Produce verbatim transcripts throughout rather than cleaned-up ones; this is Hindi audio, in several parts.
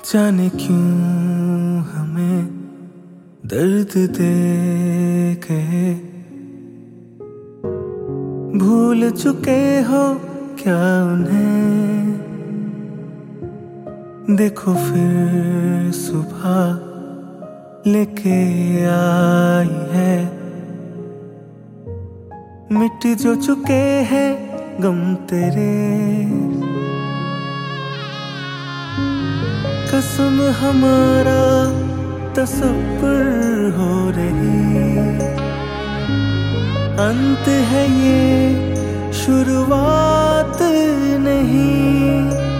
जाने क्यों हमें दर्द दे के भूल चुके हो क्या उन्हें। देखो फिर सुबह लेके आई है, मिट जो चुके हैं गम तेरे। कसम हमारा तसव्वुर हो रही, अंत है ये शुरुआत नहीं।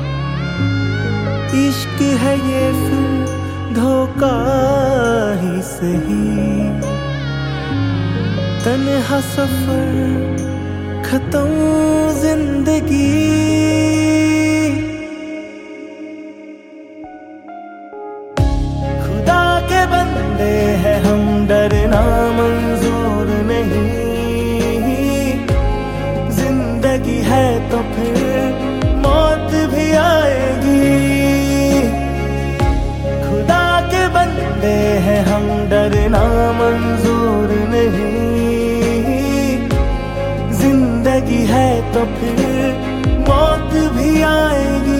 इश्क है ये फिर धोखा ही सही, तन्हा सफर खत्म जिंदगी। खुदा के बंदे हैं हम, डरना मंजूर नहीं। जिंदगी है तो फिर मौत भी आएगी। खुदा के बंदे हैं हम, डरना मंजूर नहीं। जिंदगी है तो फिर मौत भी आएगी।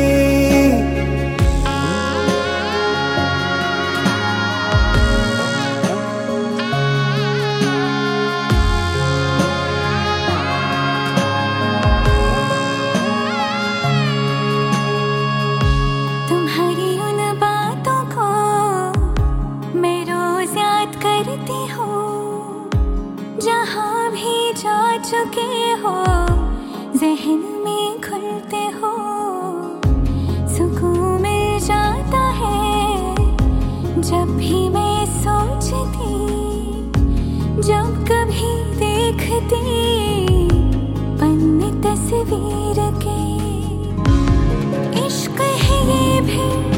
तुम्हारी उन बातों को मैं रोज याद करती हूँ, जहाँ भी जा चुके हो ज़हन में खुलते हो। सुकून मिल जाता है जब भी मैं सोचती, जब कभी देखती पन्ने तस्वीर के। इश्क है ये भी